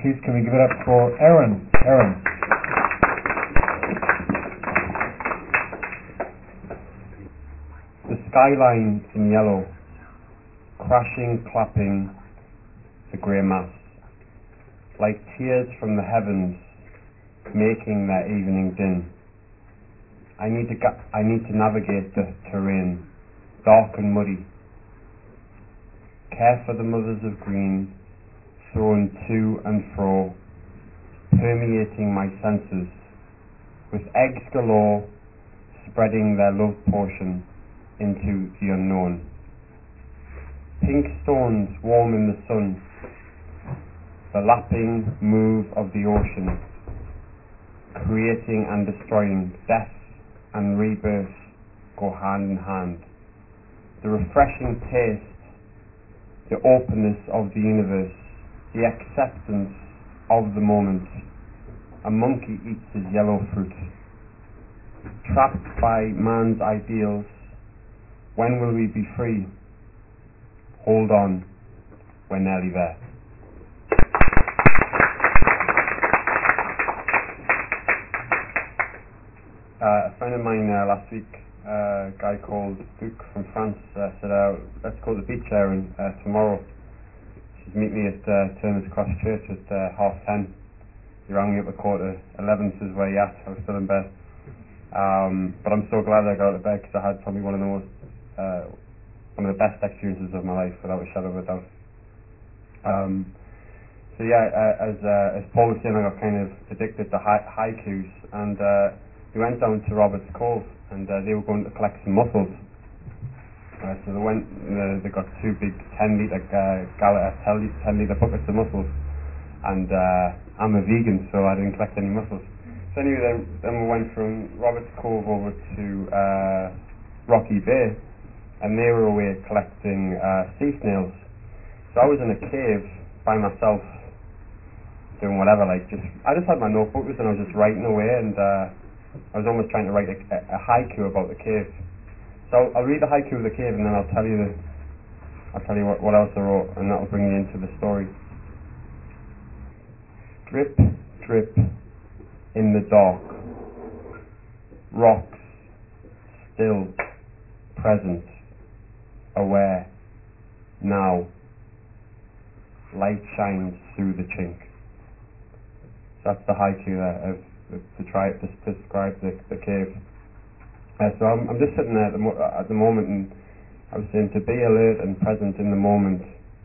Please can we give it up for Aaron? Aaron. The skyline in yellow, crashing, clapping, the grey mass, like tears from the heavens, making their evening din. I need to navigate the terrain, dark and muddy, care for the mothers of green, thrown to and fro, permeating my senses, with eggs galore, spreading their love portion into the unknown. Pink stones warm in the sun, the lapping move of the ocean, creating and destroying, death and rebirth go hand in hand. The refreshing taste, the openness of the universe, the acceptance of the moment. A monkey eats his yellow fruit. Trapped by man's ideals, when will we be free? Hold on, we're nearly there. A friend of mine last week, a guy called Luke from France, said, let's go to the beach, Aaron, tomorrow. She'd meet me at Turner's Cross Church at 10:30. He rang me up at 11:15, says, where you at? I was still in bed. But I'm so glad I got out of bed, because I had probably one of the best experiences of my life, without a shadow of a doubt. So yeah, as Paul was saying, I got kind of addicted to haikus, and we went down to Roberts Cove, and they were going to collect some mussels. So they went, they got two big 10-litre 10-litre buckets of mussels, and I'm a vegan, so I didn't collect any mussels. So anyway, then we went from Roberts Cove over to Rocky Bay, and they were away collecting sea snails. So I was in a cave by myself, doing whatever, I just had my notebook and I was just writing away, and I was almost trying to write a haiku about the cave. So I'll read the haiku of the cave, and then I'll tell you what else I wrote, and that'll bring you into the story. Drip, drip, in the dark, rocks, still, present, aware, now, light shines through the chink. That's the haiku there, to try to describe the cave. So I'm just sitting there at the moment, and I was saying to be alert and present in the moment,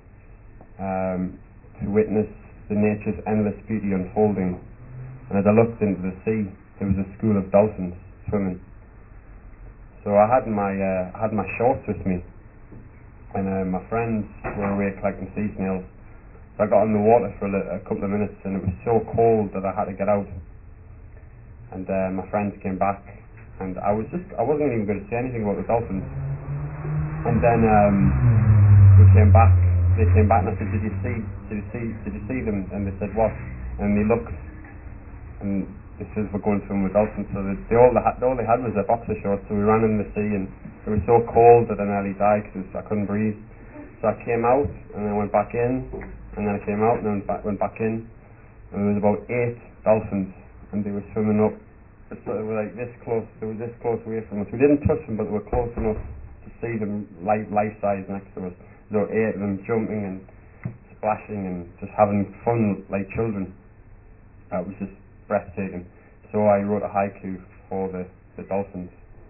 to witness the nature's endless beauty unfolding. And as I looked into the sea, there was a school of dolphins swimming. So I had my shorts with me, and my friends were away collecting sea snails. So I got in the water for a couple of minutes, and it was so cold that I had to get out. And my friends came back, and I wasn't even going to say anything about the dolphins. And then they came back, and I said, did you see them? And they said, what? And they looked, and they said, we're going swimming with dolphins. So all they had was their boxer shorts. So we ran in the sea, and it was so cold that I nearly died because I couldn't breathe. So I came out, and then I went back in, and then I came out, and then went back in, and there was about 8 dolphins, and they were swimming up. So they were like this close. They were this close away from us. We didn't touch them, but they were close enough to see them life size next to us. There were 8 of them jumping and splashing and just having fun like children. It was just breathtaking. So I wrote a haiku for the dolphins.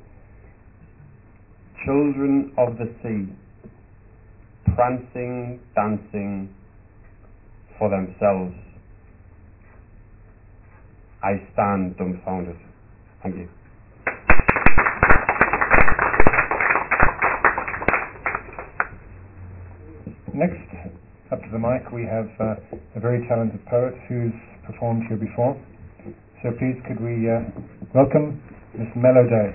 Children of the sea, prancing, dancing for themselves, I stand dumbfounded. Thank you. Next up to the mic we have a very talented poet who's performed here before. So please could we welcome Miss Mellowday.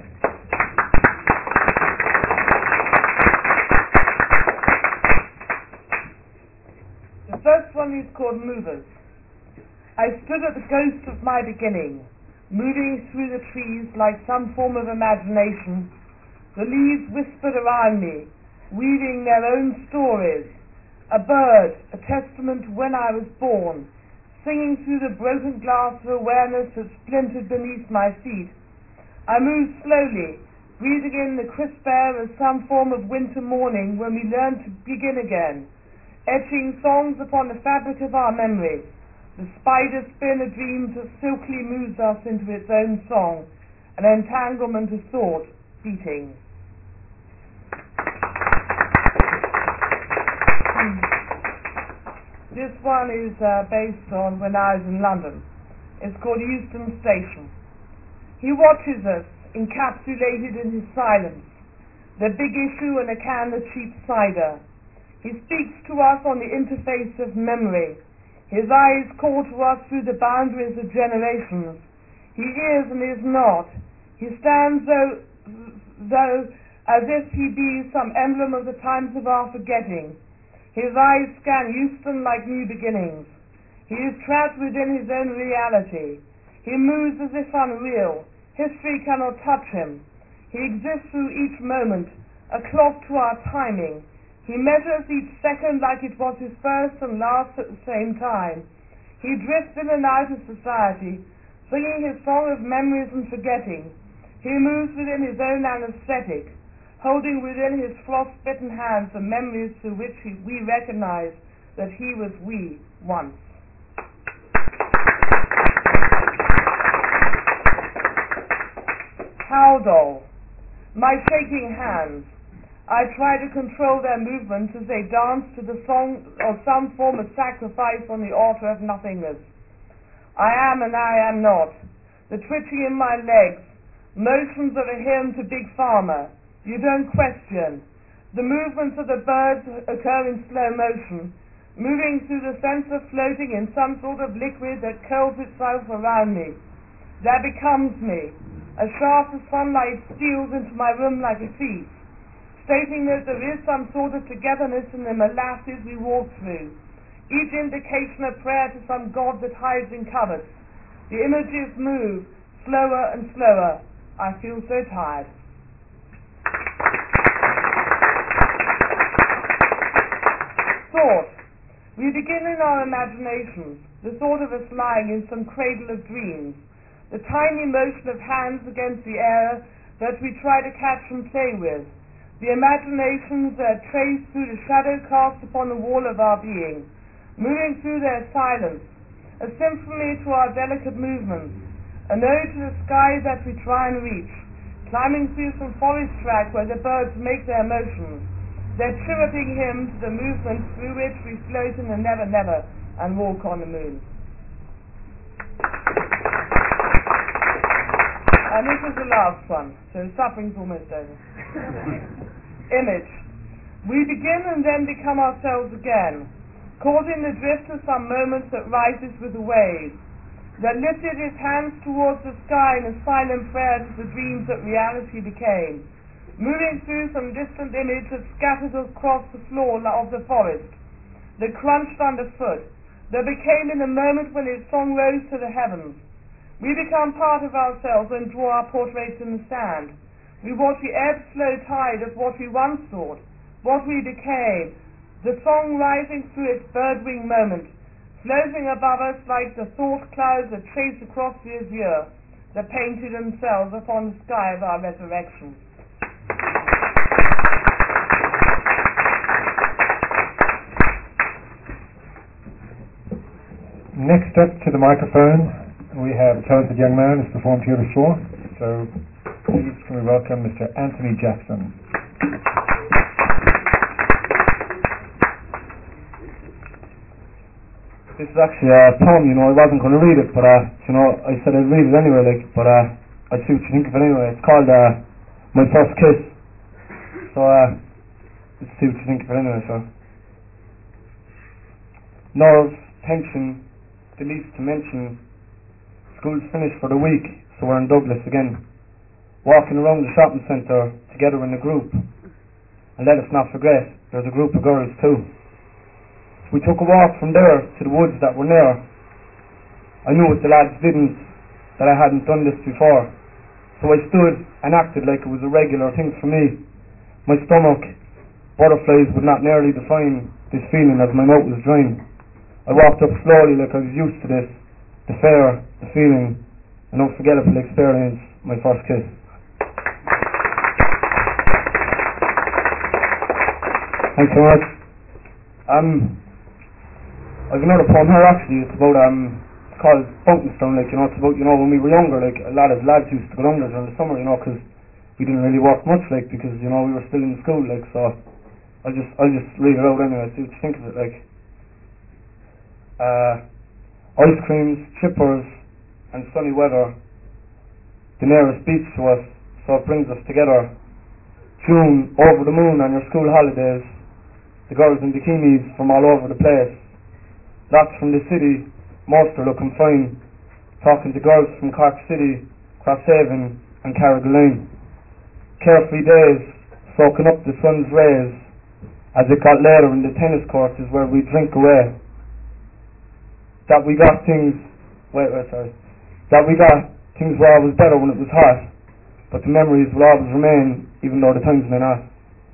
The first one is called Movers. I stood at the ghost of my beginning, moving through the trees like some form of imagination. The leaves whispered around me, weaving their own stories. A bird, a testament when I was born, singing through the broken glass of awareness that splintered beneath my feet. I moved slowly, breathing in the crisp air as some form of winter morning when we learn to begin again, etching songs upon the fabric of our memory, the spider spin of dreams that silkily moves us into its own song, an entanglement of thought beating. This one is based on when I was in London. It's called Euston Station. He watches us, encapsulated in his silence, the big issue and a can of cheap cider. He speaks to us on the interface of memory. His eyes call to us through the boundaries of generations. He is and is not. He stands though as if he be some emblem of the times of our forgetting. His eyes scan Euston like new beginnings. He is trapped within his own reality. He moves as if unreal. History cannot touch him. He exists through each moment, a clock to our timing. He measures each second like it was his first and last at the same time. He drifts in and out of society, singing his song of memories and forgetting. He moves within his own anesthetic, holding within his frost-bitten hands the memories through which we recognize that he was we once. Howdall. My shaking hands. I try to control their movements as they dance to the song of some form of sacrifice on the altar of nothingness. I am and I am not. The twitching in my legs, motions of a hymn to Big Pharma. You don't question. The movements of the birds occur in slow motion, moving through the sense of floating in some sort of liquid that curls itself around me. That becomes me. A shaft of sunlight steals into my room like a thief, stating that there is some sort of togetherness in the molasses we walk through, each indication a prayer to some god that hides in cupboards. The images move, slower and slower. I feel so tired. Thought. We begin in our imaginations, the thought of us lying in some cradle of dreams, the tiny motion of hands against the air that we try to catch and play with, the imaginations that trace through the shadow cast upon the wall of our being, moving through their silence, a symphony to our delicate movements, an ode to the sky that we try and reach, climbing through some forest track where the birds make their motions, their chirruping hymns, the movements through which we float in the never never and walk on the moon. And this is the last one, so suffering's almost over. Image. We begin and then become ourselves again, caught in the drift of some moment that rises with the waves, that lifted its hands towards the sky in a silent prayer to the dreams that reality became, moving through some distant image that scattered across the floor of the forest, that crunched underfoot, that became in the moment when its song rose to the heavens. We become part of ourselves and draw our portraits in the sand. We watch the ebb-flow tide of what we once thought, what we became, the song rising through its bird-wing moment, floating above us like the thought clouds that chase across the azure, that painted themselves upon the sky of our resurrection. Next up to the microphone, we have a talented young man who's performed here before. So please can we welcome Mr. Anthony Jackson. This is actually a poem, I wasn't going to read it, but I said I'd read it anyway, but I'd see what you think of it anyway. It's called My First Kiss. So let's see what you think of it anyway. So, nerves, tension, the least to mention. School's finished for the week, so we're in Douglas again, walking around the shopping centre together in a group. And let us not forget, there's a group of girls too. We took a walk from there to the woods that were near. I knew what the lads didn't, that I hadn't done this before, so I stood and acted like it was a regular thing for me. My stomach, butterflies would not nearly define this feeling as my mouth was drying. I walked up slowly like I was used to this, the fear, the feeling, an unforgettable experience, my first kiss. Thanks so much. I've another poem here actually. It's about it's called Bunkinstown. Like, it's about, when we were younger, like a lot of lads used to go down there during the summer, because we didn't really work much, like, because we were still in school, like. So I'll just read it out anyway. See what you think of it. Like, ice creams, chippers, and sunny weather. The nearest beach to us, so it brings us together. June, over the moon on your school holidays. The girls in bikinis from all over the place. Lots from the city, most are looking fine. Talking to girls from Cork City, Crosshaven and Carrigaline. Carefree days, soaking up the sun's rays. As it got later in the tennis courts is where we drink away. That we got things were always better when it was hot. But the memories will always remain, even though the times may not.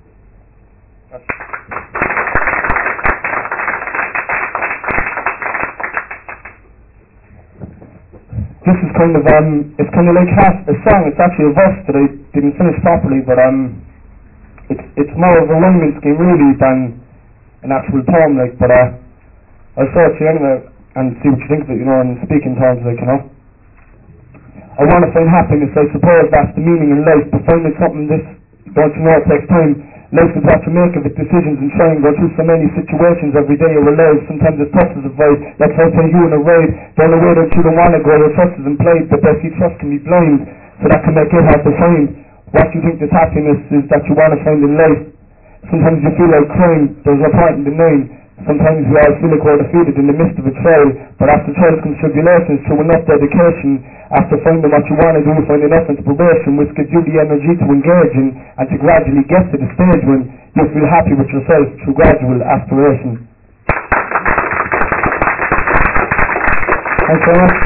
This is it's kind of like half a song. It's actually a verse that I didn't finish properly, but it's more of a rhyming scheme really than an actual poem, like. But I'll show it to you anyway and see what you think of it, in speaking terms, like, I want to find happiness, I suppose that's the meaning in life, but finding something don't you know, it takes time. Life is what you make of it, decisions and trying, go through so many situations every day you're alive, sometimes it's tough to survive, like if I tell you in a ride, down a way that you don't want to go, your trust is implied, but best you trust can be blind, so that can make it hard to find. What you think this happiness is that you want to find in life. Sometimes you feel like crying, there's no point in denying. Sometimes we all feel like we're defeated in the midst of a trial, but after trials comes tribulations, through enough dedication, after finding what you want to do, find enough inspiration, which gives you the energy to engage in, and to gradually get to the stage when you feel happy with yourself through gradual aspiration. Thanks very much.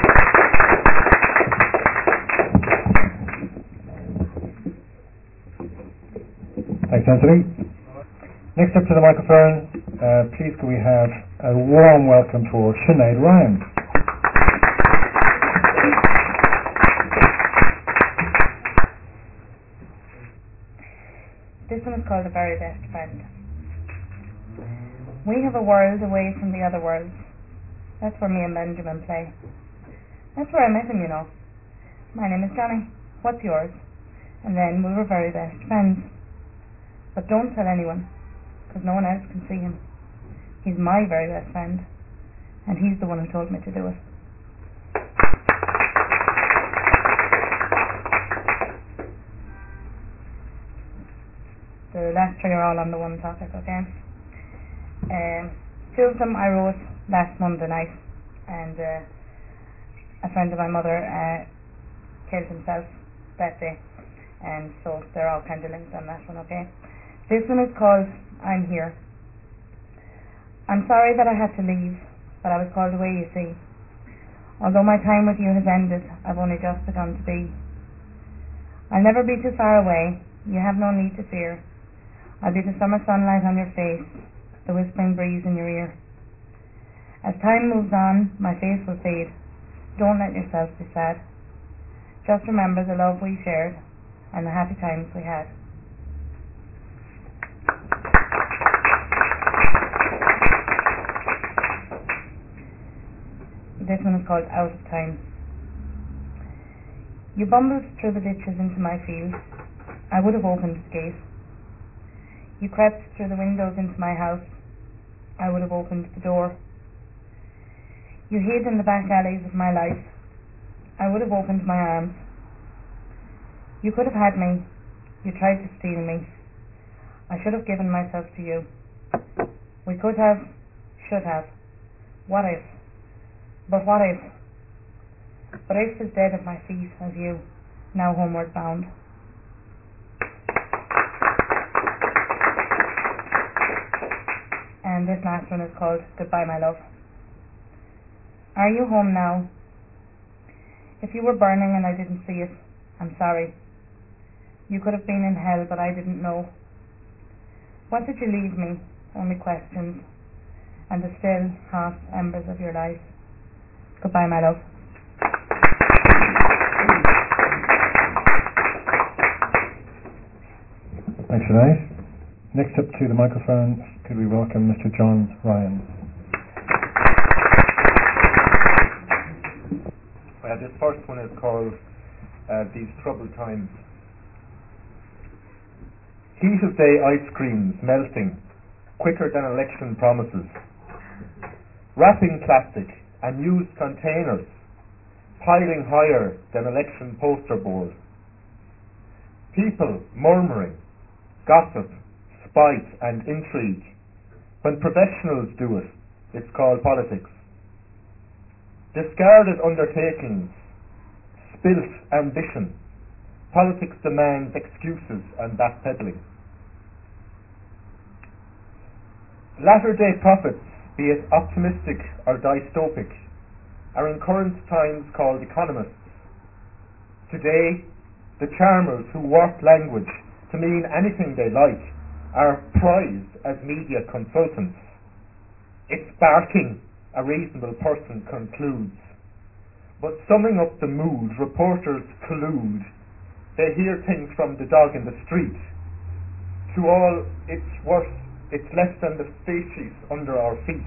Thanks, Anthony. Next up to the microphone, please could we have a warm welcome for Sinead Ryan. This one is called The Very Best Friend. We have a world away from the other worlds. That's where me and Benjamin play. That's where I met him, My name is Johnny. What's yours? And then we were very best friends. But don't tell anyone, because no one else can see him. He's my very best friend, and he's the one who told me to do it. The last three are all on the one topic, okay? Two of them I wrote last Monday night, and a friend of my mother killed himself that day, and so they're all kind of linked on that one, okay? This one is called I'm Here. I'm sorry that I had to leave, but I was called away, you see. Although my time with you has ended, I've only just begun to be. I'll never be too far away, you have no need to fear. I'll be the summer sunlight on your face, the whispering breeze in your ear. As time moves on, my face will fade. Don't let yourself be sad. Just remember the love we shared and the happy times we had. This one is called Out of Time. You bumbled through the ditches into my field. I would have opened the gate. You crept through the windows into my house. I would have opened the door. You hid in the back alleys of my life. I would have opened my arms. You could have had me. You tried to steal me. I should have given myself to you. We could have, should have. What if? But what if? But if is dead at my feet as you, now homeward bound. And this last one is called Goodbye My Love. Are you home now? If you were burning and I didn't see it, I'm sorry. You could have been in hell, but I didn't know. What did you leave me? Only questions. and the still, hot embers of your life. Goodbye, my love. Thanks, Sinead. Next up to the microphone, could we welcome Mr. John Ryan? Well, this first one is called These Troubled Times. Heat of day ice creams melting quicker than election promises. Wrapping plastic and used containers piling higher than election poster board. People murmuring, gossip, spite and intrigue. When professionals do it, it's called politics. Discarded undertakings, spilt ambition. Politics demands excuses and backpedaling. Latter-day prophets, be it optimistic or dystopic, are in current times called economists. Today, the charmers who warp language to mean anything they like are prized as media consultants. It's barking, a reasonable person concludes. But summing up the mood, reporters collude. They hear things from the dog in the street. To all it's worse, it's less than the species under our feet.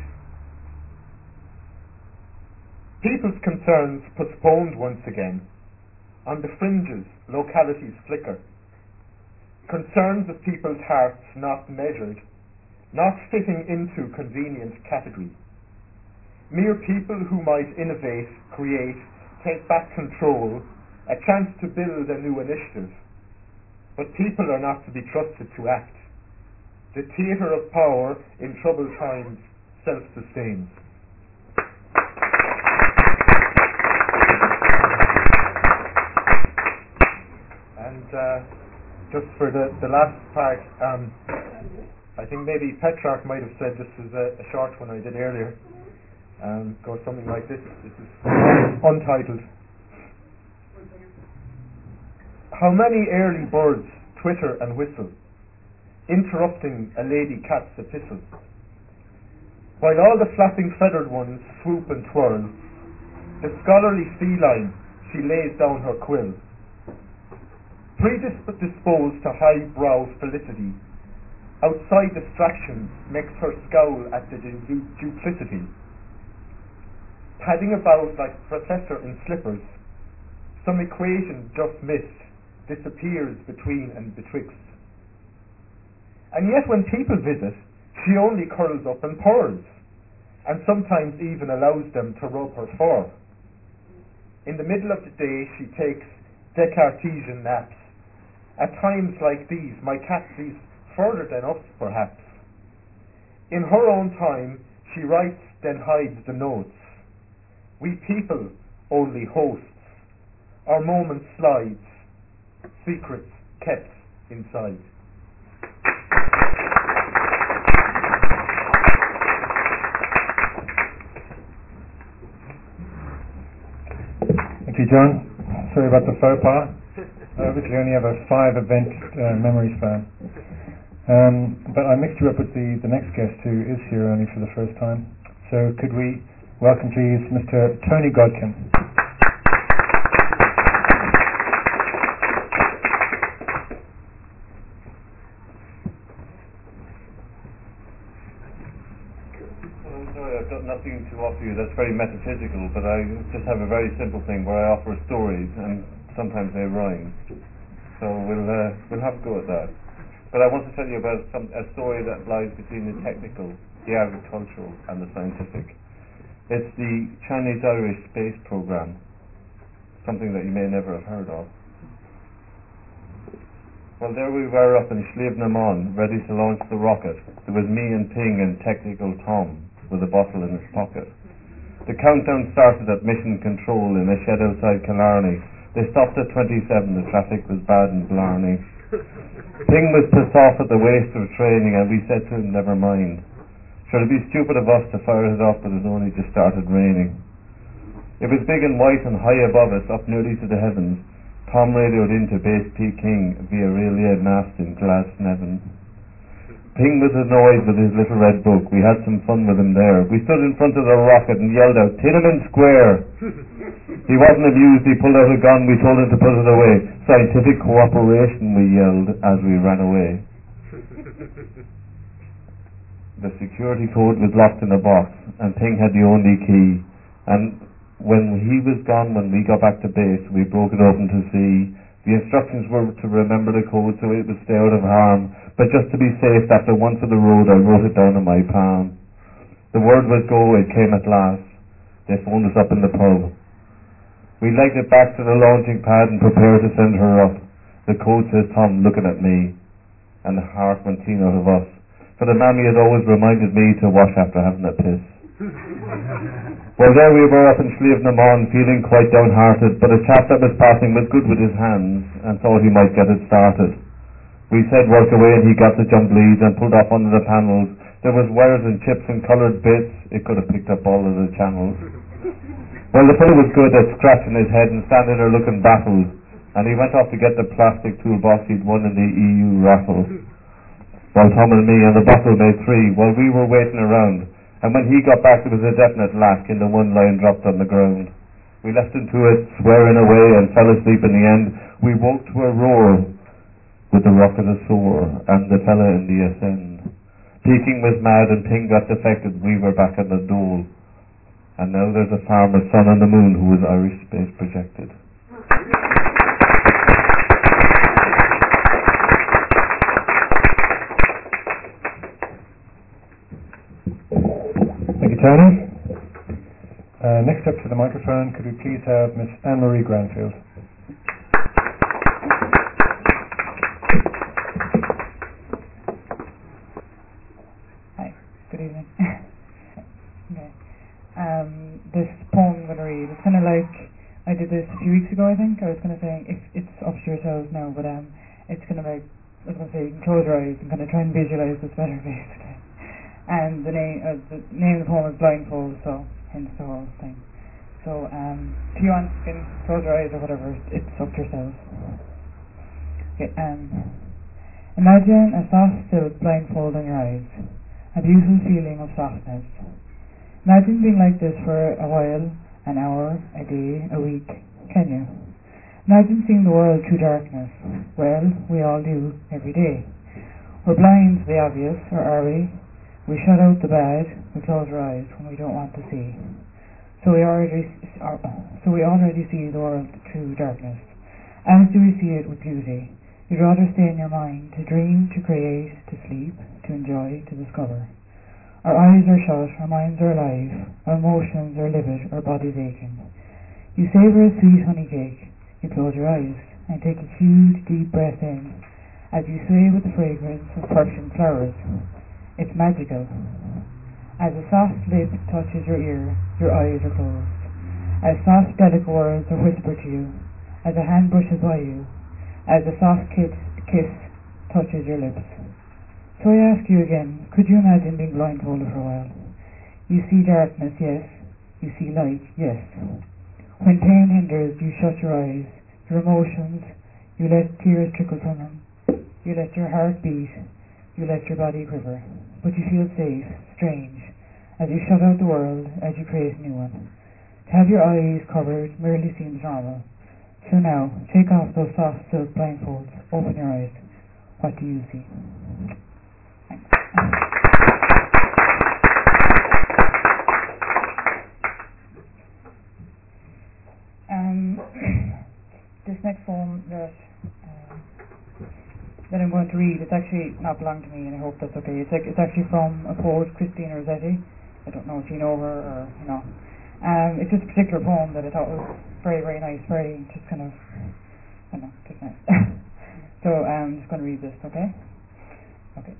People's concerns postponed once again. On the fringes, localities flicker. Concerns of people's hearts not measured, not fitting into convenient category. Mere people who might innovate, create, take back control, a chance to build a new initiative. But people are not to be trusted to act. The theatre of power in troubled times self-sustains. And just for the last part, I think maybe Petrarch might have said this is a short one I did earlier. Goes something like this. This is untitled. How many early birds twitter and whistle, interrupting a lady cat's epistle, while all the flapping feathered ones swoop and twirl, the scholarly feline, she lays down her quill. Predisposed to highbrow felicity, outside distractions makes her scowl at the duplicity. Padding about like professor in slippers, some equation just missed disappears between and betwixt. And yet when people visit, she only curls up and purrs, and sometimes even allows them to rub her fur. In the middle of the day she takes Descartesian naps. At times like these my cat sees further than us perhaps. In her own time she writes then hides the notes. We people only hosts. Our moment slides, secrets kept inside. Thank you, John. Sorry about the faux pas. I obviously only have a 5-event memory span. But I mixed you up with the next guest who is here only for the first time. So could we welcome please Mr. Tony Godkin. I'm sorry, I've got nothing to offer you that's very metaphysical, but I just have a very simple thing where I offer stories and sometimes they rhyme. So we'll have a go at that. But I want to tell you about a story that lies between the technical, the agricultural and the scientific. It's the Chinese-Irish space program, something that you may never have heard of. Well, there we were up in Slievenamon, ready to launch the rocket. There was me and Ping and technical Tom with a bottle in his pocket. The countdown started at mission control in a shed outside Killarney. They stopped at 27, the traffic was bad in Blarney. Ping was pissed off at the waste of training and we said to him, never mind. Sure, it'd be stupid of us to fire it up, but it only just started raining. It was big and white and high above us, up nearly to the heavens. Tom radioed into Base Peking via relay mast in Glasnevin. Ping was annoyed with his little red book. We had some fun with him there. We stood in front of the rocket and yelled out, Tiananmen Square! He wasn't amused. He pulled out a gun. We told him to put it away. Scientific cooperation, we yelled as we ran away. The security code was locked in a box, and Ping had the only key. And when he was gone, when we got back to base, we broke it open to see. The instructions were to remember the code so it would stay out of harm, but just to be safe, after once on the road, I wrote it down on my palm. The word was go, it came at last. They phoned us up in the pub. We legged it back to the launching pad and prepared to send her up. The code says Tom looking at me, and the heart went clean out of us. For the mammy had always reminded me to wash after having a piss. Well, there we were up in Slievenamon, feeling quite downhearted, but a chap that was passing was good with his hands and thought he might get it started. We said work away and he got the jump leads and pulled off one of the panels. There was wires and chips and coloured bits. It could have picked up all of the channels. Well, the fellow was good at scratching his head and standing there looking baffled, and he went off to get the plastic toolbox he'd won in the EU raffle. Well, Tom and me and the bottle made 3 while we were waiting around. And when he got back, there was a definite lack, and the one line dropped on the ground. We left him to it, swearing away, and fell asleep in the end. We woke to a roar with the rocket sore, and the fella in the ascend. Peking was mad, and Ping got defected. We were back on the dole. And now there's a farmer's son on the moon who was Irish space projected. Thank you, Tony. Next up to the microphone, could we please have Miss Anne-Marie Granfield? Hi, good evening. Okay. This poem I'm going to read, it's kind of like, I did this a few weeks ago, I think. I was going to say, it's up to yourselves now, but it's kind of like, I was going to say, you can close your eyes and kind of try and visualize this better, basically. And the name of the poem is Blindfold, so hence the whole thing. So if you want, you can close your eyes or whatever, it's up to yourselves. Okay, imagine a soft silk blindfold on your eyes, a beautiful feeling of softness. Imagine being like this for a while, an hour, a day, a week. Can you? Imagine seeing the world through darkness. Well, we all do, every day. We're blind to the obvious, or are we? We shut out the bad, we close our eyes when we don't want to see. So we already see the world through darkness. As do we see it with beauty. You'd rather stay in your mind, to dream, to create, to sleep, to enjoy, to discover. Our eyes are shut, our minds are alive, our emotions are livid, our bodies aching. You savor a sweet honey cake, you close your eyes, and take a huge deep breath in, as you sway with the fragrance of perfumed flowers. It's magical. As a soft lip touches your ear, your eyes are closed. As soft, delicate words are whispered to you, as a hand brushes by you, as a soft kiss touches your lips. So I ask you again, could you imagine being blindfolded for a while? You see darkness, yes. You see light, yes. When pain hinders, you shut your eyes, your emotions, you let tears trickle from them, you let your heart beat, you let your body quiver. But you feel safe, strange, as you shut out the world, as you create a new one. To have your eyes covered merely seems normal. So now, take off those soft silk blindfolds, open your eyes. What do you see? Thanks. This next poem that I'm going to read, it's actually not belong to me, and I hope that's okay. It's actually from a poet, Christine Rossetti. I don't know if you know her or you know. It's just a particular poem that I thought was very, very nice, very just kind of, I don't know, just nice. So I'm just going to read this, okay? Okay.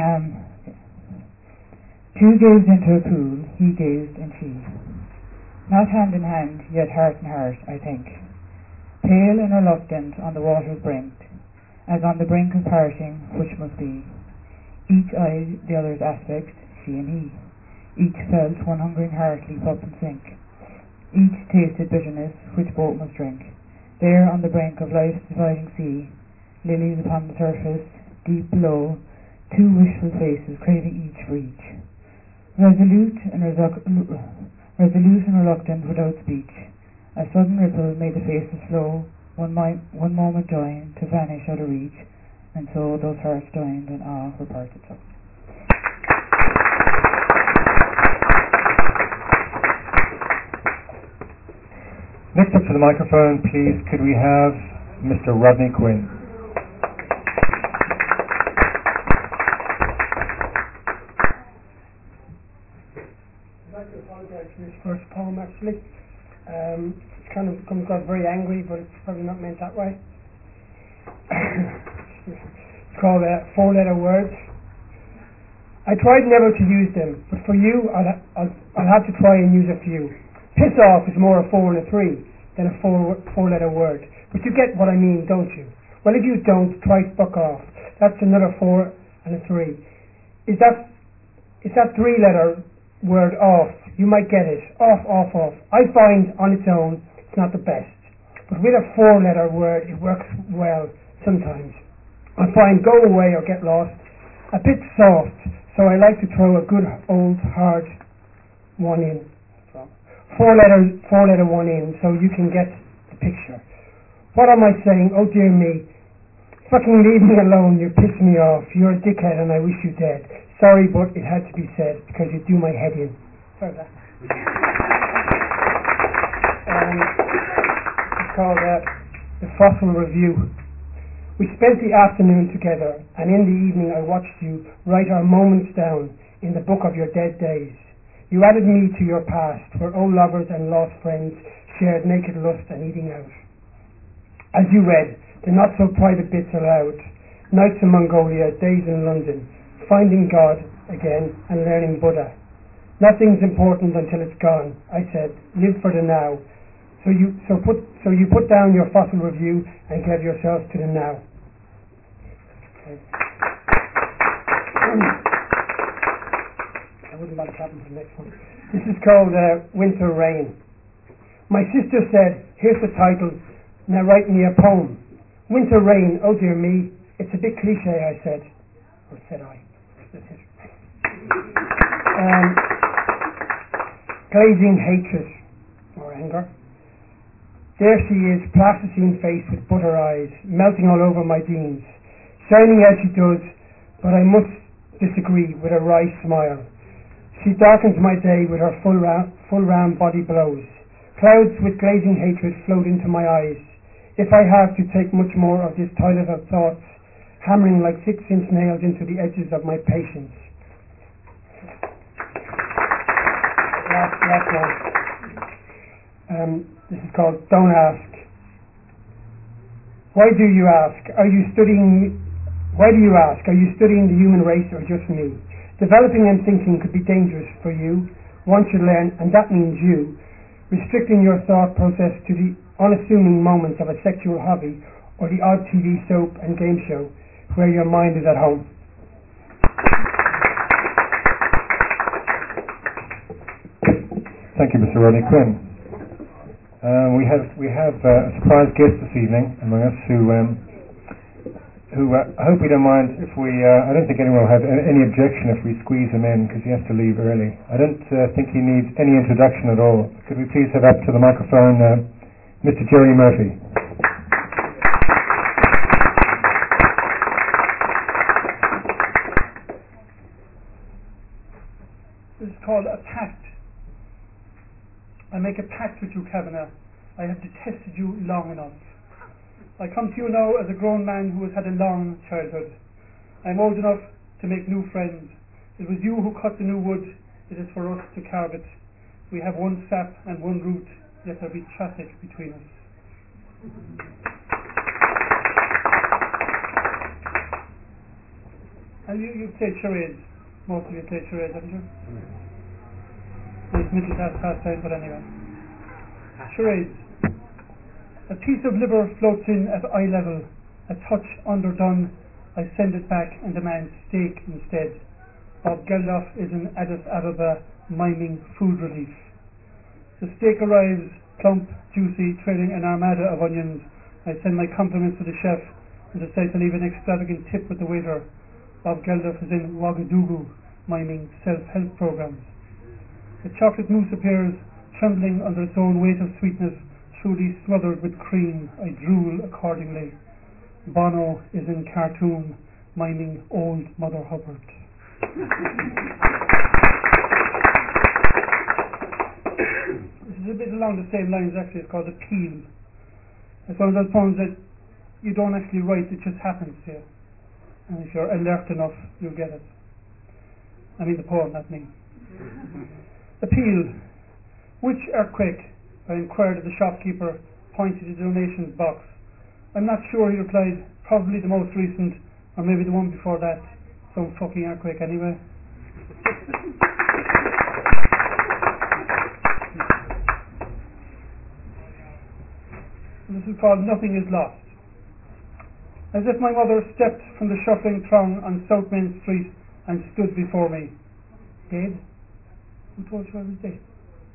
Two gazed into a pool, he gazed and she. Not hand in hand, yet heart in heart, I think. Pale and reluctant on the water's brink, as on the brink of parting, which must be. Each eyed the other's aspect, she and he. Each felt one hungering heart leap up and sink. Each tasted bitterness, which both must drink. There on the brink of life's dividing sea, lilies upon the surface, deep below, two wishful faces craving each for each. Resolute and reluctant without speech. A sudden ripple made the faces flow, one moment joined to vanish out of reach, and so those hearts joined and all were parted so. Next up to the microphone, please, could we have Mr. Rodney Quinn? I'd like to apologise for this first poem, actually. It's kind of comes across very angry, but it's probably not meant that way. It's called Four-Letter Words. I tried never to use them, but for you, I'll have to try and use a few. Piss off is more a 4 and a 3 than a four-letter word. But you get what I mean, don't you? Well, if you don't, try fuck off. That's another 4 and a 3. Is that 3-letter word off? You might get it. Off, off, off. I find on its own it's not the best. But with a 4-letter word, it works well sometimes. I find go away or get lost a bit soft, so I like to throw a good old hard one in. Four-letter one in, so you can get the picture. What am I saying? Oh dear me. Fucking leave me alone, you piss me off. You're a dickhead and I wish you dead. Sorry, but it had to be said, because you do my head in. Sorry about that. It's called The Fossil Review. We spent the afternoon together, and in the evening I watched you write our moments down in the book of your dead days. You added me to your past, where old lovers and lost friends shared naked lust and eating out. As you read, the not-so-private bits aloud, nights in Mongolia, days in London, finding God again and learning Buddha. Nothing's important until it's gone, I said. Live for the now. So you put down your fossil review and gave yourself to the now. Okay. I wouldn't mind clapping for the next one. This is called Winter Rain. My sister said, here's the title, now write me a poem. Winter Rain, oh dear me, it's a bit cliche, I said. Or said I. That's it. Glazing hatred or anger. There she is, plasticine face with butter eyes, melting all over my jeans, shining as she does, but I must disagree with a wry smile. She darkens my day with her full round body blows. Clouds with glazing hatred float into my eyes. If I have to take much more of this toilet of thoughts, hammering like 6-inch nails into the edges of my patience. Last one. This is called Don't Ask. Why do you ask? Are you studying the human race or just me? Developing and thinking could be dangerous for you once you learn, and that means you, restricting your thought process to the unassuming moments of a sexual hobby or the odd TV soap and game show where your mind is at home. Thank you, Mr. Rodney Quinn. We have a surprise guest this evening among us who I hope you don't mind if we, I don't think anyone will have any objection if we squeeze him in because he has to leave early. I don't think he needs any introduction at all. Could we please have up to the microphone Mr. Jerry Murphy. This is called a pact. I make a pact with you, Kavanagh. I have detested you long enough. I come to you now as a grown man who has had a long childhood. I am old enough to make new friends. It was you who cut the new wood. It is for us to carve it. We have one sap and one root, yet there be traffic between us. And you've played charades. Most of you played charades, haven't you? It's middle class pastime, but anyway. Charades. A piece of liver floats in at eye level. A touch underdone. I send it back and demand steak instead. Bob Geldof is in Addis Ababa miming food relief. The steak arrives, plump, juicy, trailing an armada of onions. I send my compliments to the chef and decide to leave an extravagant tip with the waiter. Bob Geldof is in Ouagadougou miming self-help programs. The chocolate mousse appears, trembling under its own weight of sweetness, truly smothered with cream. I drool accordingly. Bono is in Khartoum miming Old Mother Hubbard. This is a bit along the same lines actually. It's called Appeal. It's one of those poems that you don't actually write, it just happens to you. And if you're alert enough, you'll get it. I mean the poem, not me. Appeal. Which earthquake? I inquired of the shopkeeper, pointing to the donations box. I'm not sure, he replied. Probably the most recent, or maybe the one before that. Some fucking earthquake anyway. This is called Nothing is Lost. As if my mother stepped from the shuffling throng on South Main Street and stood before me. Dead? Who told you I was dead?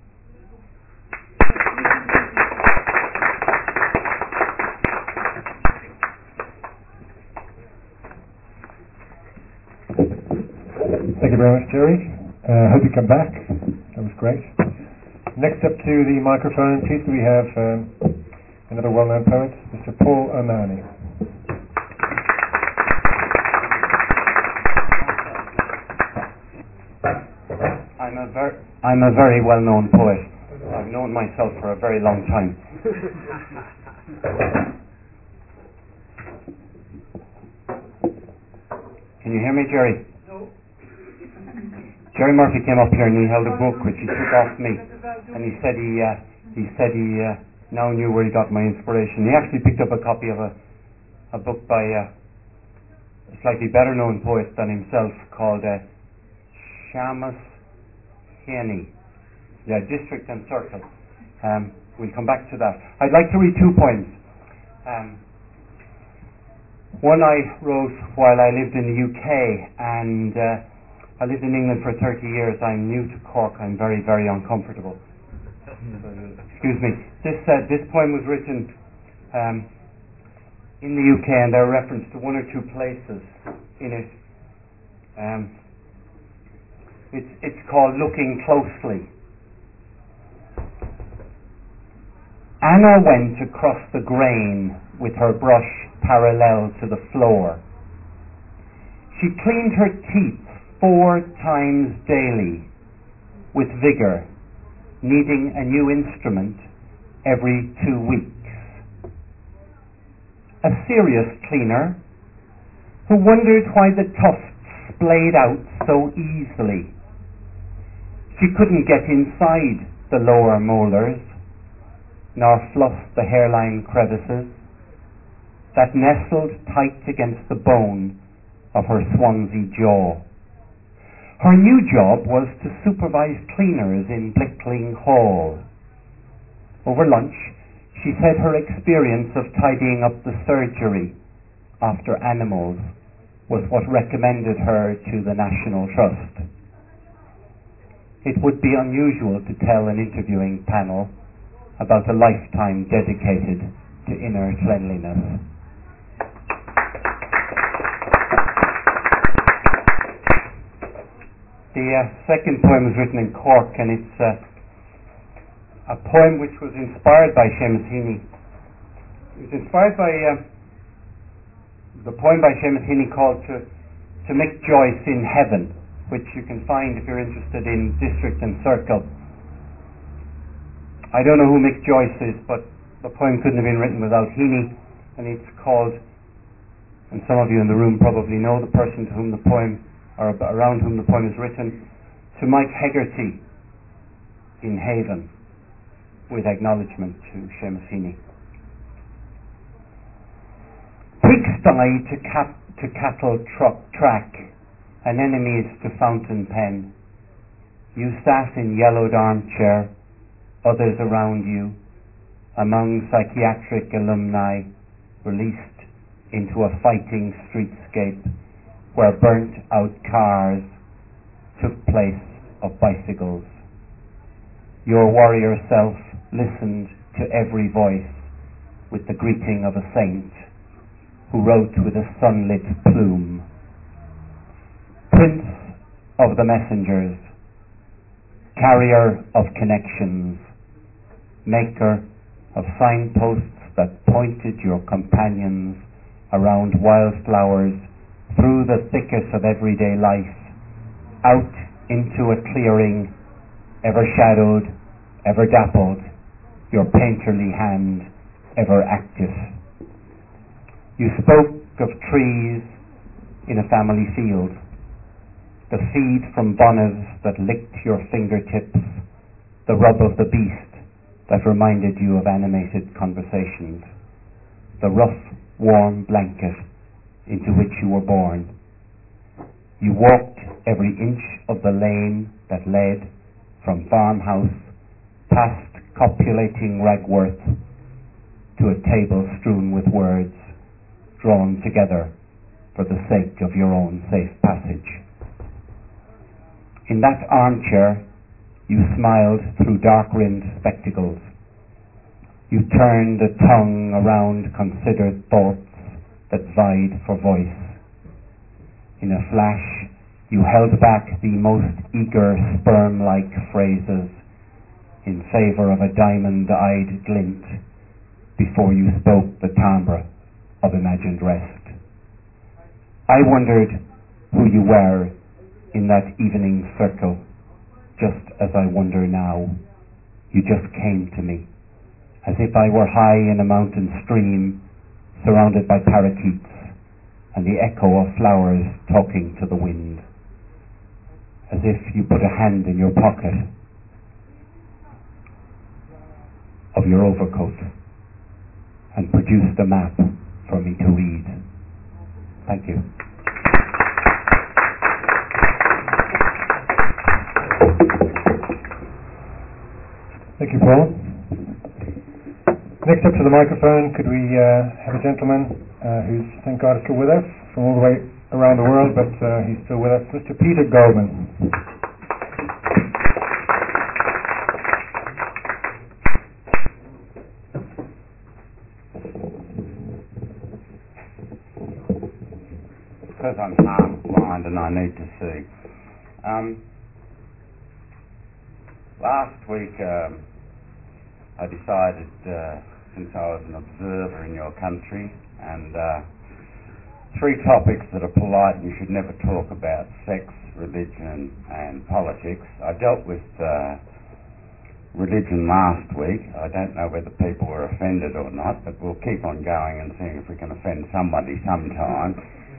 Thank you very much, Jerry. Hope you come back. That was great. Next up to the microphone, please, do we have another well-known poet, Mr. Paul O'Mahony. I'm a very well-known poet. I've known myself for a very long time. Can you hear me, Jerry? No. Jerry Murphy came up here and he held a book which he took off me, and he said he now knew where he got my inspiration. He actually picked up a copy of a book by a slightly better known poet than himself called Seamus Heaney. Yeah, District and Circle. We'll come back to that. I'd like to read two poems. One I wrote while I lived in the UK, and I lived in England for 30 years. I'm new to Cork. I'm very, very uncomfortable. Excuse me. This poem was written in the UK, and there are references to one or two places in it. It's called Looking Closely. Anna went across the grain with her brush parallel to the floor. She cleaned her teeth 4 times daily with vigor, needing a new instrument every 2 weeks. A serious cleaner who wondered why the tufts splayed out so easily. She couldn't get inside the lower molars, nor fluff the hairline crevices that nestled tight against the bone of her Swansea jaw. Her new job was to supervise cleaners in Blickling Hall. Over lunch, she said her experience of tidying up the surgery after animals was what recommended her to the National Trust. It would be unusual to tell an interviewing panel about a lifetime dedicated to inner cleanliness. The second poem was written in Cork, and it's a poem which was inspired by Seamus Heaney. It was inspired by the poem by Seamus Heaney called To Mick Joyce in Heaven, which you can find if you're interested in District and Circle. I don't know who Mick Joyce is, but the poem couldn't have been written without Heaney, and it's called, and some of you in the room probably know the person to whom the poem, or around whom the poem is written, To Mike Hegarty in Haven, with acknowledgement to Seamus Heaney. Pigsty to cattle track, an enemy's to fountain pen. You sat in yellowed armchair, others around you, among psychiatric alumni, released into a fighting streetscape where burnt out cars took place of bicycles. Your warrior self listened to every voice with the greeting of a saint who wrote with a sunlit plume. Prince of the messengers, carrier of connections, maker of signposts that pointed your companions around wildflowers through the thicket of everyday life, out into a clearing, ever shadowed, ever dappled, your painterly hand ever active. You spoke of trees in a family field, the feed from bonnets that licked your fingertips, the rub of the beast that reminded you of animated conversations, the rough, warm blanket into which you were born. You walked every inch of the lane that led from farmhouse past copulating ragworth to a table strewn with words drawn together for the sake of your own safe passage. In that armchair, you smiled through dark-rimmed spectacles. You turned a tongue around considered thoughts that vied for voice. In a flash, you held back the most eager sperm-like phrases in favor of a diamond-eyed glint before you spoke the timbre of imagined rest. I wondered who you were in that evening circle, just as I wonder now. You just came to me, as if I were high in a mountain stream, surrounded by parakeets and the echo of flowers talking to the wind. As if you put a hand in your pocket of your overcoat and produced a map for me to read. Thank you. Thank you, Paul. Next up to the microphone, could we have a gentleman who's, thank God, is still with us from all the way around the world, but he's still with us, Mr. Peter Goldman. Because I'm half blind and I need to see. Last week I decided, since I was an observer in your country, and 3 topics that are polite and you should never talk about: sex, religion and politics. I dealt with religion last week. I don't know whether people were offended or not, but we'll keep on going and seeing if we can offend somebody sometime.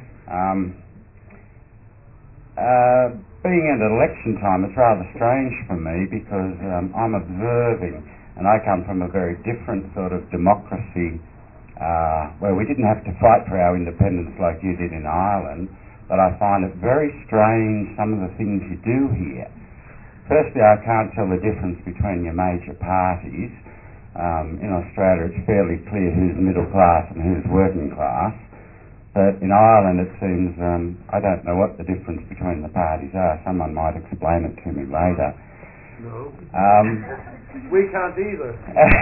Being at election time, it's rather strange for me because I'm observing, and I come from a very different sort of democracy where we didn't have to fight for our independence like you did in Ireland, but I find it very strange some of the things you do here. Firstly, I can't tell the difference between your major parties. In Australia it's fairly clear who's middle class and who's working class. But in Ireland it seems, I don't know what the difference between the parties are. Someone might explain it to me later. No. We can't either.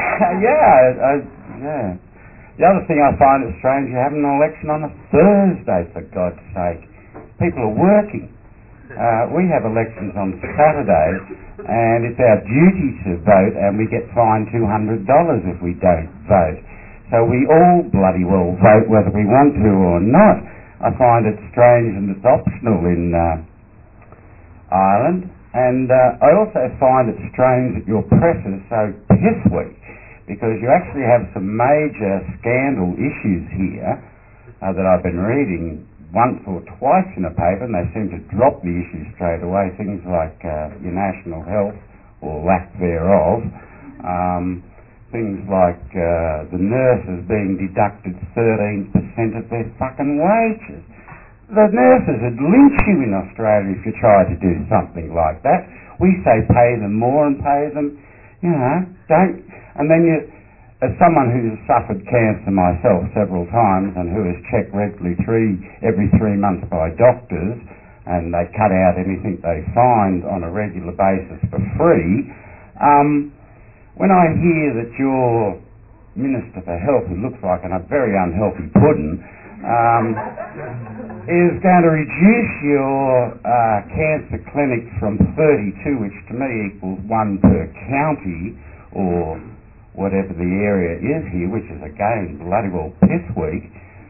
Yeah. The other thing I find it strange, you have an election on a Thursday, for God's sake. People are working. We have elections on Saturday, and it's our duty to vote, and we get fined $200 if we don't vote. So we all bloody well vote whether we want to or not. I find it strange and it's optional in Ireland. And I also find it strange that your press is so piss-weak, because you actually have some major scandal issues here that I've been reading once or twice in a paper, and they seem to drop the issues straight away. Things like your national health, or lack thereof. Things like the nurses being deducted 13% of their fucking wages. The nurses would lynch you in Australia if you tried to do something like that. We say pay them more and pay them, don't. And then you, as someone who's suffered cancer myself several times and who is checked regularly every 3 months by doctors, and they cut out anything they find on a regular basis for free, when I hear that your Minister for Health, who looks like a very unhealthy pudding, is going to reduce your cancer clinics from 32, which to me equals one per county, or whatever the area is here, which is again bloody well piss weak,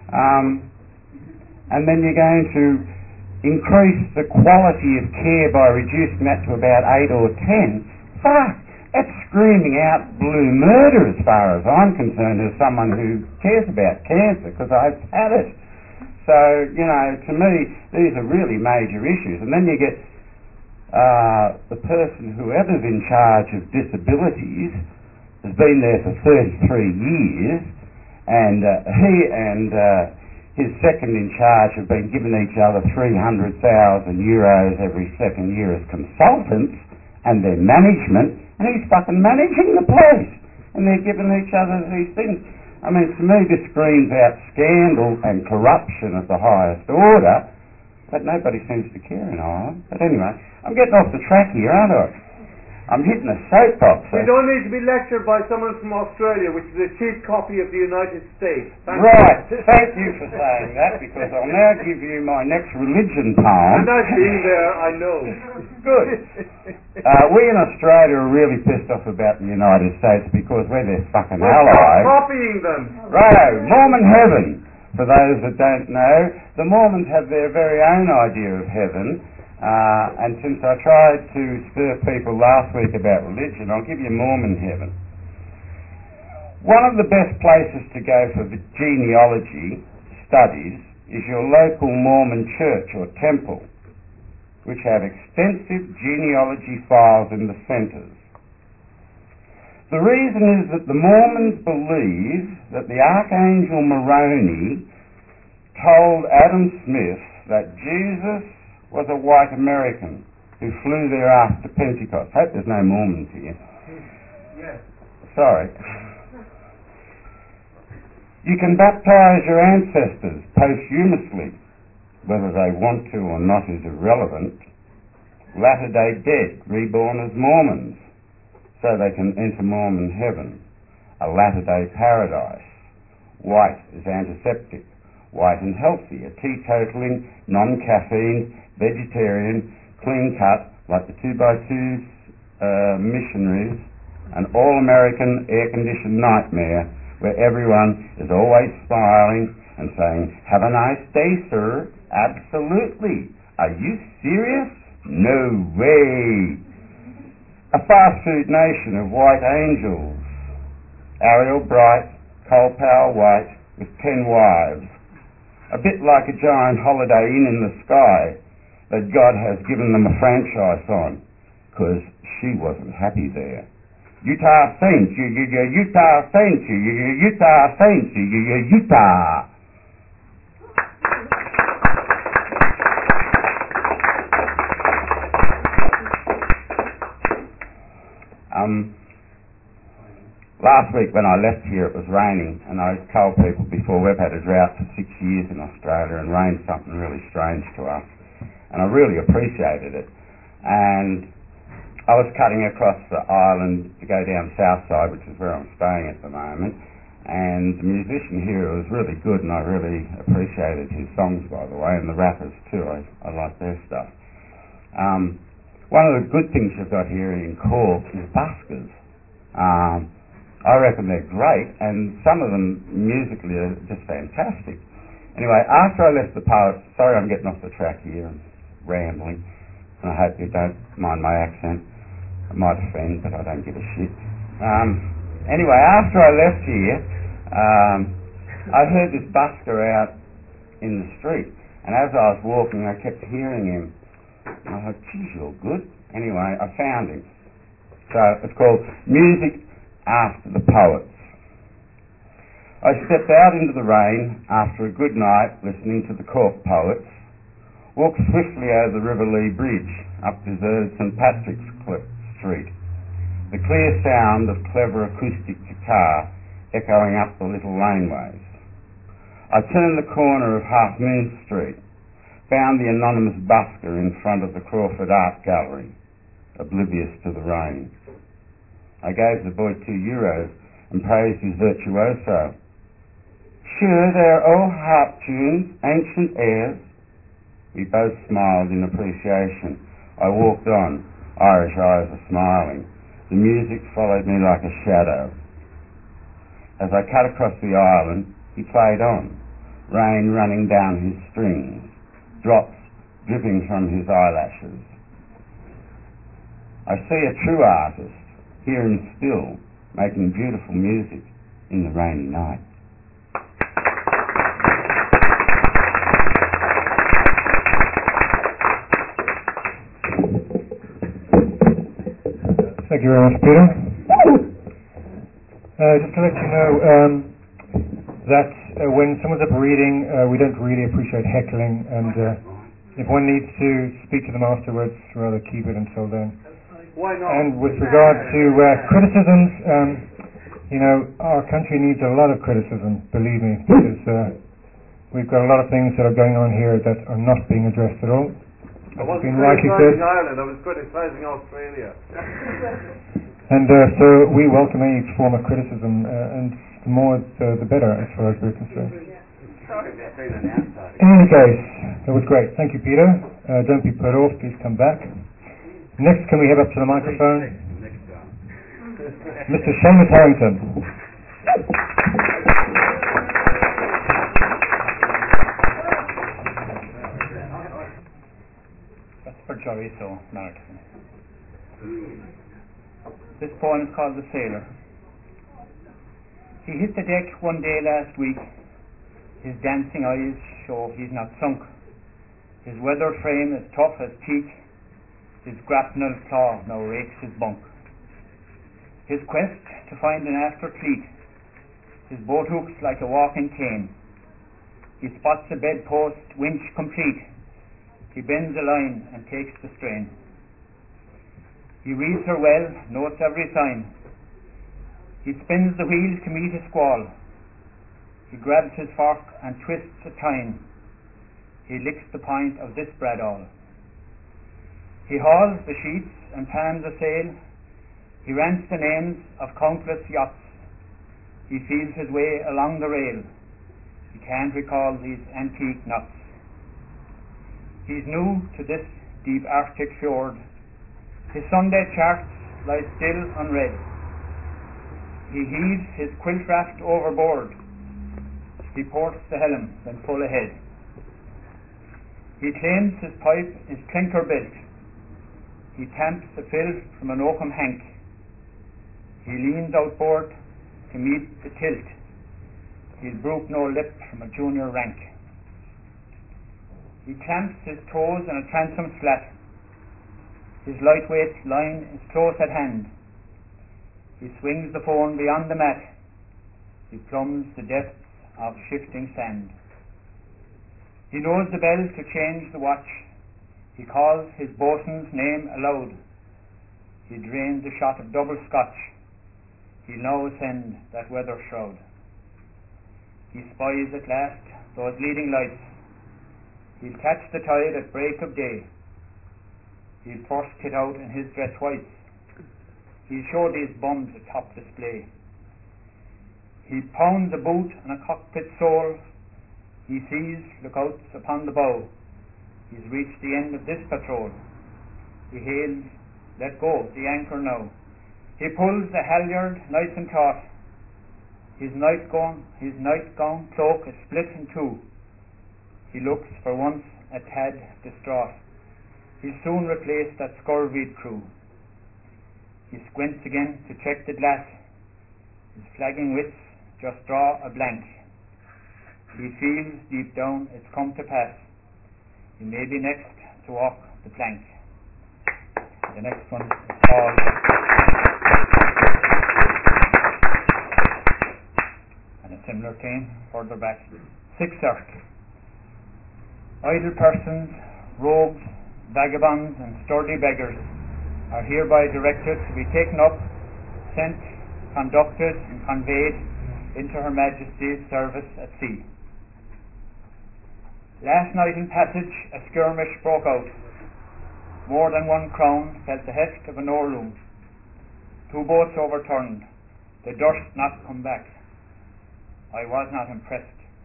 and then you're going to increase the quality of care by reducing that to about 8 or 10. Fuck, that's screaming out blue murder as far as I'm concerned, as someone who cares about cancer, because I've had it. So, you know, to me, these are really major issues. And then you get the person, whoever's in charge of disabilities, has been there for 33 years, and he and his second in charge have been giving each other 300,000 euros every second year as consultants, and their management, and he's fucking managing the place, and they're giving each other these things. I mean, to me, this screams out scandal and corruption of the highest order, but nobody seems to care in Ireland. But anyway, I'm getting off the track here, aren't I? I'm hitting a soapbox. We don't need to be lectured by someone from Australia, which is a cheap copy of the United States. Right. Thank you for saying that, because I'll now give you my next religion poem. And I've been there, I know. Good. We in Australia are really pissed off about the United States because we're their fucking allies. Copying them. Righto, Mormon heaven. For those that don't know, the Mormons have their very own idea of heaven. And since I tried to stir people last week about religion, I'll give you Mormon heaven. One of the best places to go for the genealogy studies is your local Mormon church or temple, which have extensive genealogy files in the centres. The reason is that the Mormons believe that the Archangel Moroni told Adam Smith that Jesus was a white American who flew there after Pentecost. Hope there's no Mormons here. Yes. Sorry. You can baptise your ancestors posthumously. Whether they want to or not is irrelevant. Latter-day Dead, reborn as Mormons, so they can enter Mormon heaven. A latter-day paradise. White is antiseptic. White and healthy. A teetotaling, non-caffeine, vegetarian, clean cut, like the 2x2s missionaries, an all-American air-conditioned nightmare where everyone is always smiling and saying, "Have a nice day, sir." Absolutely. Are you serious? No way. A fast food nation of white angels. Ariel Bright, Cole Power White, with 10 wives. A bit like a giant Holiday Inn in the sky that God has given them a franchise on, because she wasn't happy there. Utah Saints, Utah Saints, Utah Saints, Utah. Last week when I left here it was raining, and I told people before we've had a drought for 6 years in Australia, and rain's something really strange to us, and I really appreciated it. And I was cutting across the island to go down Southside, which is where I'm staying at the moment, and the musician here was really good, and I really appreciated his songs, by the way, and the rappers too. I like their stuff. One of the good things you've got here in Cork is buskers. I reckon they're great, and some of them musically are just fantastic. Anyway, after I left the Poets, sorry I'm getting off the track here and rambling, and I hope you don't mind my accent. It might offend, but I don't give a shit. Anyway, after I left here, I heard this busker out in the street, and as I was walking I kept hearing him, and I thought, geez, you're good. Anyway, I found him. So it's called Music After the Poets. I stepped out into the rain after a good night listening to the Cork Poets, walked swiftly over the River Lee Bridge up deserted St Patrick's Street, the clear sound of clever acoustic guitar echoing up the little laneways. I turned the corner of Half Moon Street, found the anonymous busker in front of the Crawford Art Gallery, oblivious to the rain. I gave the boy €2 and praised his virtuoso. Sure, they're old harp tunes, ancient airs. We both smiled in appreciation. I walked on, Irish eyes are smiling. The music followed me like a shadow. As I cut across the island, he played on, rain running down his strings, drops dripping from his eyelashes. I see a true artist, here and still, making beautiful music in the rainy night. Thank you very much, Peter. Just to let you know that when someone's up reading, we don't really appreciate heckling, and if one needs to speak to them afterwards, rather keep it until then. Why not? And with regard to criticisms, our country needs a lot of criticism, believe me, because we've got a lot of things that are going on here that are not being addressed at all. I wasn't been rightly said. Ireland, I was criticising Australia. And so we welcome any form of criticism, and the more the better, as far as we're concerned. In any case, that was great. Thank you, Peter. Don't be put off. Please come back. Next, can we have up to the microphone Mr. Seamus Harrington. For Chorizo Martin. This poem is called The Sailor. He hit the deck one day last week. His dancing eyes show he's not sunk. His weathered frame is tough as teak. His grapnel claw now rakes his bunk. His quest to find an after cleat. His boat hooks like a walking cane. He spots a bedpost winch complete. He bends a line and takes the strain. He reads her well, notes every sign. He spins the wheel to meet a squall. He grabs his fork and twists a tine. He licks the point of this bradawl. He hauls the sheets and pans a sail. He rants the names of countless yachts. He feels his way along the rail. He can't recall these antique knots. He's new to this deep Arctic fjord. His Sunday charts lie still unread. He heaves his quilt raft overboard. He ports the helm, then full ahead. He claims his pipe is clinker built. He tamps the fill from an oakum hank. He leans outboard to meet the tilt. He'll brook no lip from a junior rank. He clamps his toes in a transom slat. His lightweight line is close at hand. He swings the phone beyond the mat. He plumbs the depths of shifting sand. He knows the bell to change the watch. He calls his boatswain's name aloud. He drains a shot of double scotch. He'll now ascend that weather shroud. He spies at last those leading lights. He'll catch the tide at break of day. He'll first kit out in his dress whites. He'll show these bums a top display. He'll pound the boot on a cockpit sole. He sees lookouts upon the bow. He's reached the end of this patrol. He hails, let go the anchor now. He pulls the halyard nice and taut. His nightgown cloak is split in two. He looks for once a tad distraught. He'll soon replace that scurvied crew. He squints again to check the glass. His flagging wits just draw a blank. He feels deep down it's come to pass. He may be next to walk the plank. The next one is called and a similar theme further back. Sixer. Idle persons, rogues, vagabonds and sturdy beggars are hereby directed to be taken up, sent, conducted and conveyed into Her Majesty's service at sea. Last night in passage a skirmish broke out. More than one crown felt the heft of an oar-loom. 2 boats overturned. They durst not come back. I was not impressed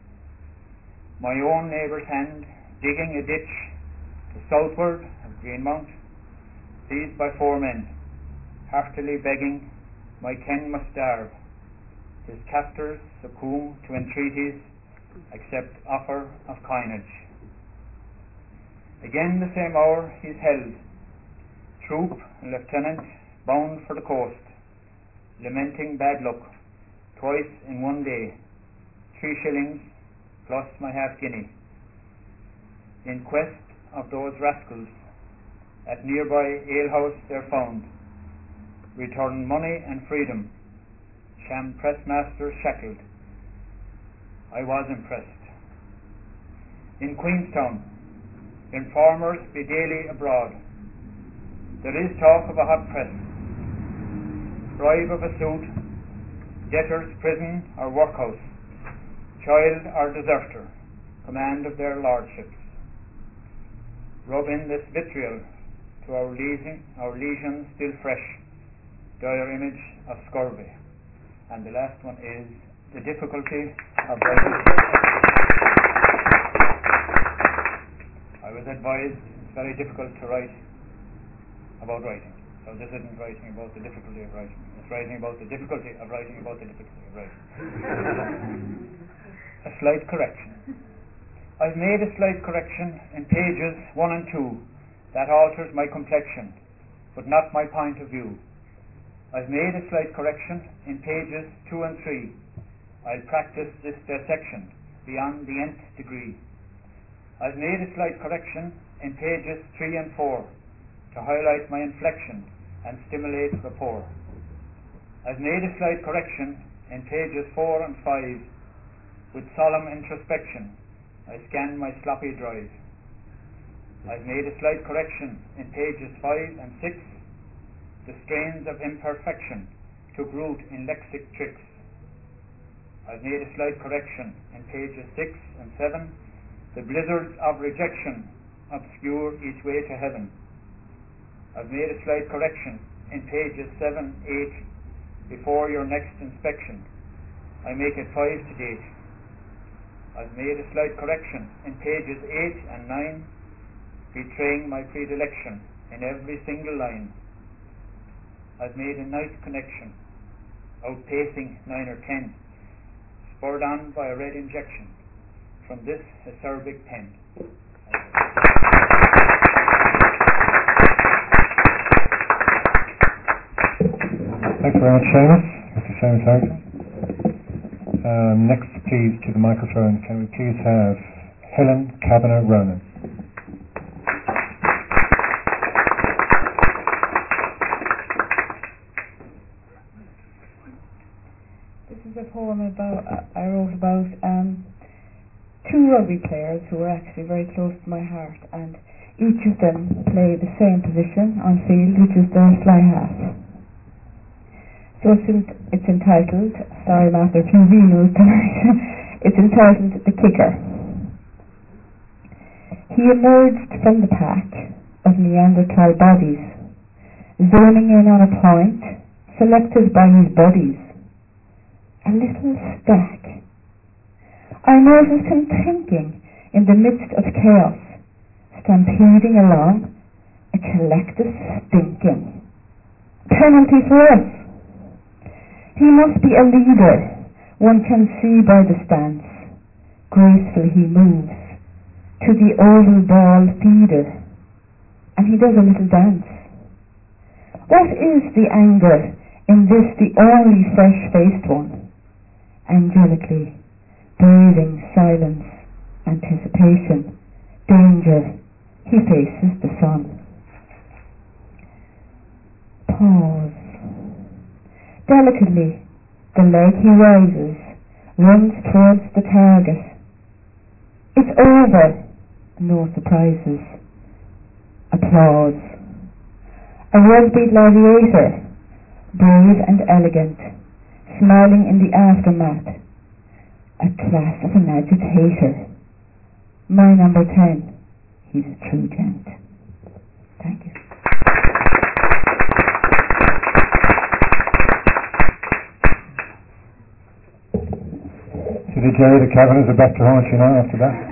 my own neighbour's hand, digging a ditch to southward of Greenmount, seized by 4 men, heartily begging, my ken must starve. His captors succumb to entreaties, accept offer of coinage. Again the same hour he's held, troop and lieutenant bound for the coast, lamenting bad luck, twice in one day, 3 shillings plus my half-guinea. In quest of those rascals, at nearby alehouse they're found, return money and freedom, sham pressmaster shackled. I was impressed. In Queenstown, informers be daily abroad. There is talk of a hot press, bribe of a suit, debtor's prison or workhouse, child or deserter, command of their lordships. Rub in this vitriol to our lesions still fresh, dire image of scurvy. And the last one is the difficulty of writing. I was advised it's very difficult to write about writing. So this isn't writing about the difficulty of writing. It's writing about the difficulty of writing about the difficulty of writing. A slight correction. I've made a slight correction in pages 1 and 2 that alters my complexion, but not my point of view. I've made a slight correction in pages 2 and 3. I'll practice this dissection beyond the nth degree. I've made a slight correction in pages 3 and 4 to highlight my inflection and stimulate rapport. I've made a slight correction in pages 4 and 5 with solemn introspection. I scan my sloppy drive. I've made a slight correction in pages 5 and 6. The strains of imperfection took root in lexic tricks. I've made a slight correction in pages 6 and 7. The blizzards of rejection obscure each way to heaven. I've made a slight correction in pages 7, 8. Before your next inspection, I make it 5 to date. I've made a slight correction in pages 8 and 9, betraying my predilection in every single line. I've made a nice connection, outpacing 9 or 10, spurred on by a red injection from this acerbic pen. Thanks very much, Seamus. Mr. Seamus Harrison. Next, please, to the microphone, can we please have Helen Kavanagh Ronan. This is a poem I wrote about 2 rugby players who were actually very close to my heart, and each of them play the same position on field, which is the fly half. So it's entitled, sorry I'm after a few vinos tonight, it's entitled The Kicker. He emerged from the pack of Neanderthal bodies, zoning in on a point selected by his buddies. A little stack. I noticed him thinking in the midst of chaos, stampeding along, a collective stinking. Penalty for us. He must be a leader, one can see by the stance. Graceful he moves to the oval ball feeder, and he does a little dance. What is the anger in this, the only fresh-faced one? Angelically, breathing silence, anticipation, danger, he faces the sun. Pause. Delicately, the leg he rises, runs towards the target. It's over. No surprises. Applause. A rugby gladiator, brave and elegant, smiling in the aftermath. A class of an agitator. My number 10. He's a true gent. Thank you. So the Jerry the Kavanaghs are back to haunt you now after that?